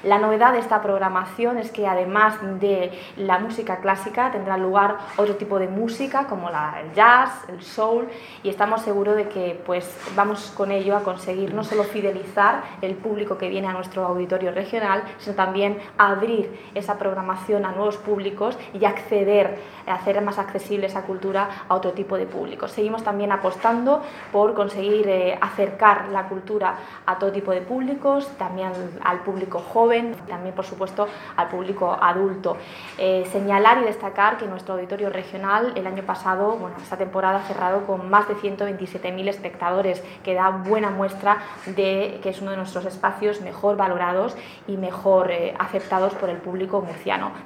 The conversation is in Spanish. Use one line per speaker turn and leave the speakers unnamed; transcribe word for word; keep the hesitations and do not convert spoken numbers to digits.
La novedad de esta programación es que además de la música clásica tendrá lugar otro tipo de música como la, el jazz, el soul, y estamos seguros de que pues, vamos con ello a conseguir no solo fidelizar el público que viene a nuestro auditorio regional, sino también abrir esa programación a nuevos públicos y acceder, hacer más accesible esa cultura a otro tipo de públicos. Seguimos también apostando por conseguir eh, acercar la cultura a todo tipo de públicos, también al público joven, también por supuesto al público adulto. Eh, señalar y destacar que nuestro auditorio regional el año pasado, bueno, esta temporada ha cerrado con más de ciento veintisiete mil espectadores, que da buena muestra de que es uno de nuestros espacios mejor valorados y mejor eh, aceptados por el público murciano.